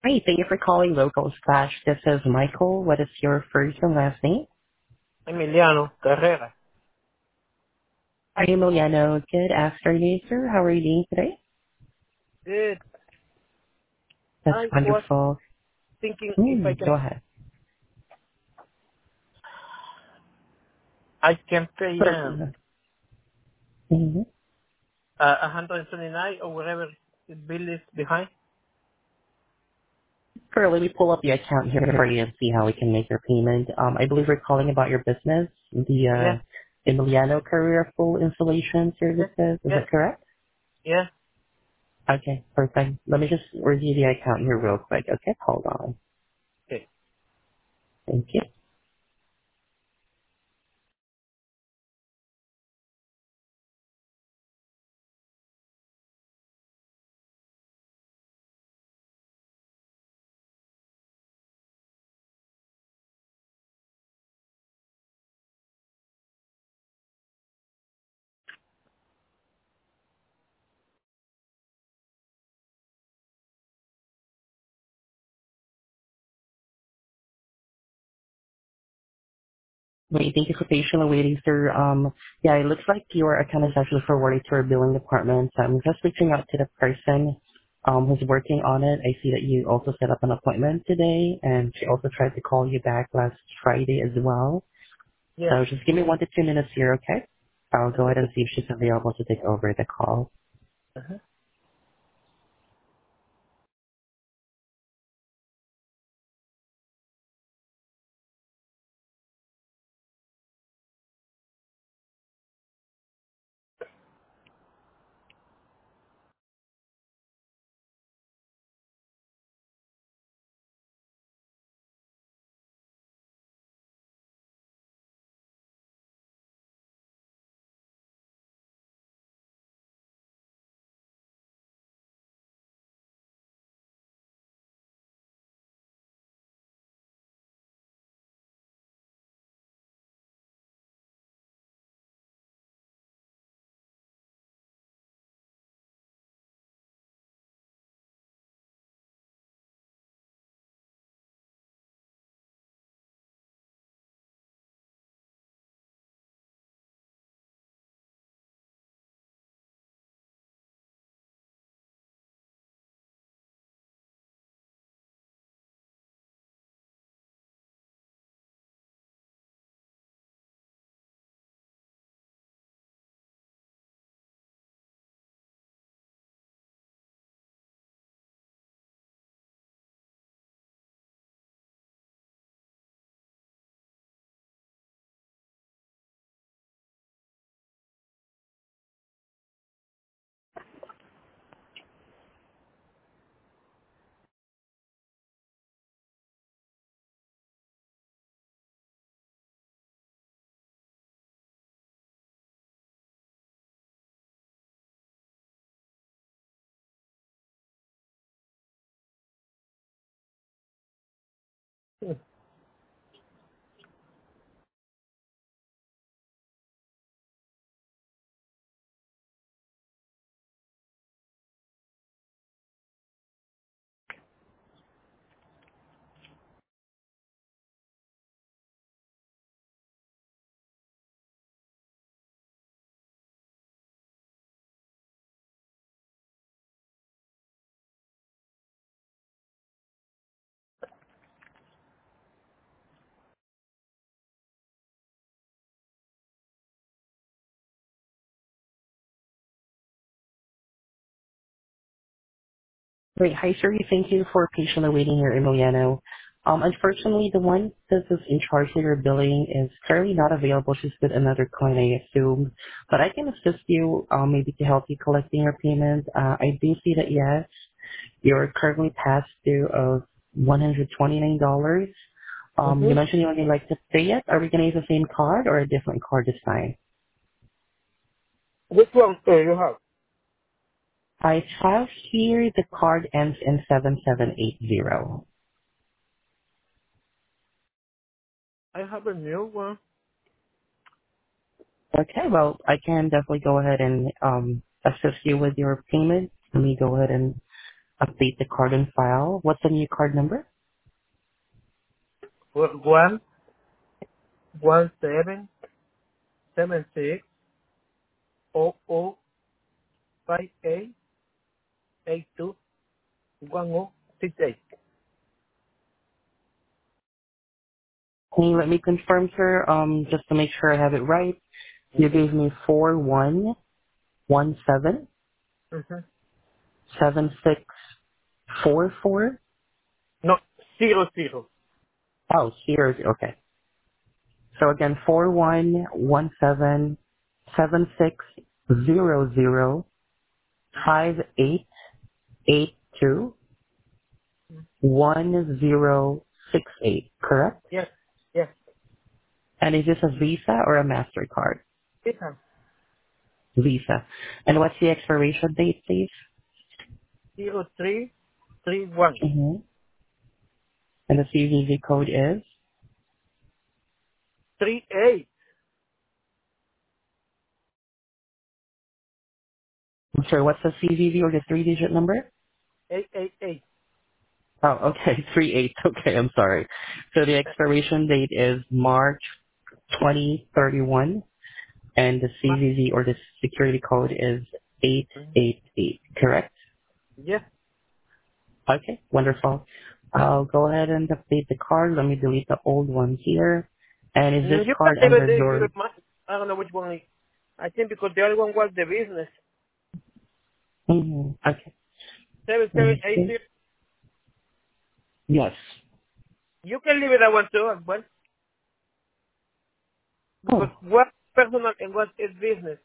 Hi, thank you for calling Local Splash. This is Michael. What is your first and last name? Emiliano Carrera. Hi, Emiliano. Good afternoon, sir. How are you doing today? Good. That's I was wonderful. thinking if Go ahead. I can pay Mm-hmm. 129 or whatever the bill is behind. Sure, let me pull up the account here for you and see how we can make your payment. I believe we're calling about your business, the Yeah, Emiliano Career Full Installation yeah, Services. Is yeah, that correct? yeah. Okay, perfect. Let me just review the account here real quick. Okay, hold on. Okay. Thank you. Wait, thank you for patiently waiting, sir. Yeah, it looks like your account is actually forwarded to our billing department. So I'm just reaching out to the person who's working on it. I see that you also set up an appointment today, and she also tried to call you back last Friday as well. Yeah. So just give me 1 to 2 minutes here, okay? I'll go ahead and Okay. see if she's available to take over the call. Uh-huh. Great. Hi, sir. Thank you for patiently waiting here, Emiliano. Unfortunately, the one that is in charge of your billing is currently not available. She's with another client, I assume. But I can assist you, maybe to help you collecting your payment. I do see that, yes, you're currently past due of $129. You Mm-hmm. mentioned you would like to pay it. Are we going to use the same card or a different card this time? Which one you have? I have here the card ends in 7780. I have a new one. Okay, well, I can definitely go ahead and assist you with your payment. Let me go ahead and update the card on file. What's the new card number? 1-7-6-00-58-82-1068. Can you let me confirm, sir, just to make sure I have it right? You Mm-hmm. gave me 4117 Mm-hmm. 7644. No, 00. Oh, here. Okay. So again, 4117 7600 5882 1068. Correct? Yes, yes. And is this a Visa or a MasterCard? Listen, Visa. And what's the expiration date, please? 0331. Mm-hmm. And the CVV code is? 38. I'm sorry, what's the CVV or the three-digit number? 888. Oh, okay, 38. Okay, I'm sorry. So the expiration date is March 2031, and the CVV or the security code is Mhm. 888, correct? Yes. Okay, wonderful. I'll go ahead and update the card. Let me delete the old one here. And is this You can card leave it under there if you your... don't mind. I don't know which one. I think because the other one was the business. Mhm, okay, let me see. 7780. Yes. You can leave it that one too as well. Because Oh, what personal and what is business.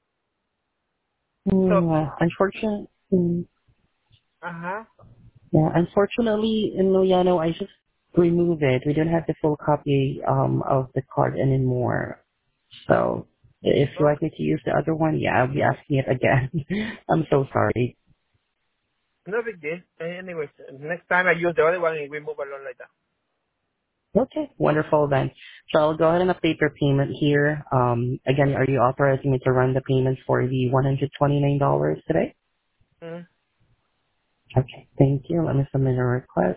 So, unfortunately, uh-huh. yeah, unfortunately, in Miliano, I just removed it. We don't have the full copy of the card anymore. So if you like Okay. me to use the other one, yeah, I'll be asking it again. I'm so sorry. No big deal. Anyways, next time I use the other one and we move along like that. Okay, wonderful then. So I'll go ahead and update your payment here. Again, are you authorizing me to run the payment for the $129 today? Mm. Okay, thank you. Let me submit a request.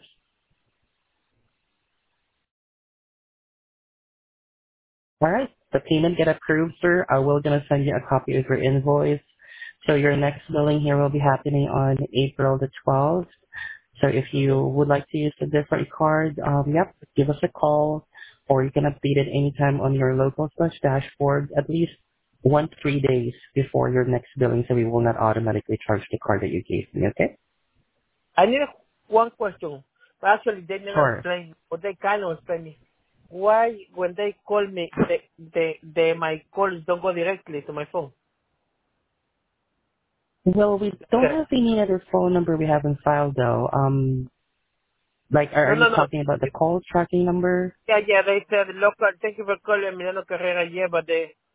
All right, the payment get approved, sir. I will gonna send you a copy of your invoice. So your next billing here will be happening on April the 12th. So if you would like to use a different card, yep, give us a call, or you can update it anytime on your local slash dashboard at least 3 days before your next billing, so we will not automatically charge the card that you gave me. Okay? I need one question. Actually, they never Sure. explain, but they kind of explain me. Why, when they call me, my calls don't go directly to my phone? Well, we don't Okay. have any other phone number we have in file though. Like, are No, you no, no. talking about the call tracking number? Yeah, yeah, they said, local, thank you for calling Emiliano Carrera, yeah, but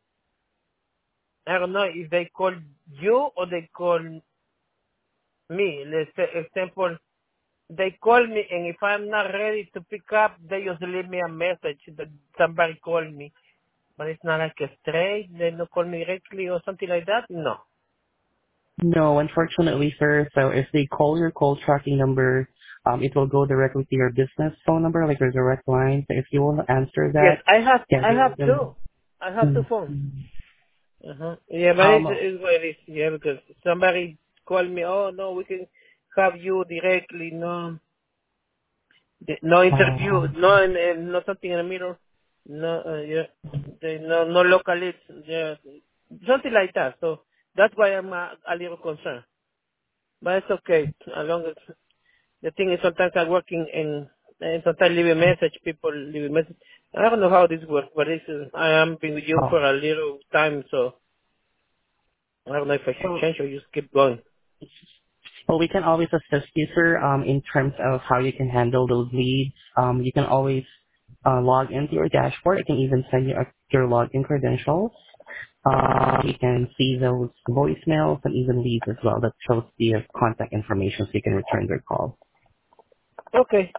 I don't know if they call you or they call me. Let's say, example, they call me and if I'm not ready to pick up, they just leave me a message that somebody called me. But it's not like a straight, they don't call me directly or something like that? No. No, unfortunately, sir. So if they call your call tracking number, it will go directly to your business phone number, like your direct line. So if you will answer Yes, that, yeah, I they will have then. two. I have two Mm, phones. mm. Uh-huh. Yeah, but Um, it's what it is. Yeah, because somebody called me, oh no, we can have you directly, no. No interview, um, no, no something in the middle, no, yeah, no local leads, yeah, something like that. So that's why I'm a little concerned. But it's okay, as long as the thing is sometimes I'm working and sometimes leave a message, people leave a message. I don't know how this works, but I am been with you oh. for a little time, so I don't know if I should So, change or just keep going. well, we can always assist you, sir, in terms of how you can handle those leads. You can always log into your dashboard. I can even send you your login credentials. You can see those voicemails and even leads as well that shows the contact information so you can return their call. Okay.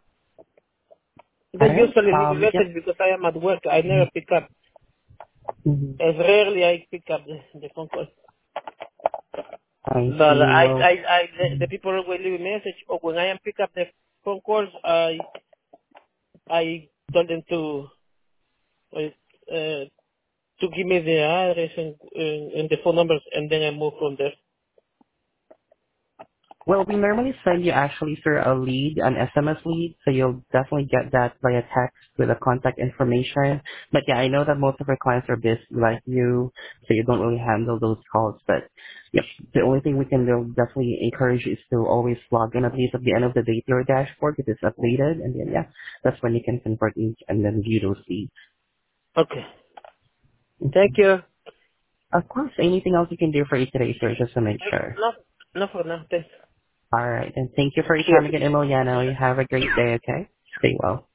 They All right. usually leave a Yep. message because I am at work. I never pick up. Mhm. As rarely I pick up the phone call. I But see. Well, the people will leave a message, or when I am pick up the phone calls, I told them to give me the address and the phone numbers, and then I move from there. well, we normally send you actually through a lead, an SMS lead, so you'll definitely get that via text with the contact information. But yeah, I know that most of our clients are busy like you, so you don't really handle those calls. But yep, the only thing we can do definitely encourage you is to always log in at least at the end of the day to your dashboard if it's updated, and then yeah, that's when you can convert each and then view those leads. Okay. Thank Mhm. you. Of course, anything else you can do for you today, sir, just to make sure. No, no for now. Thanks. All right, and thank you for your time Cheers. again, Emiliano. You have a great day, okay? Stay well.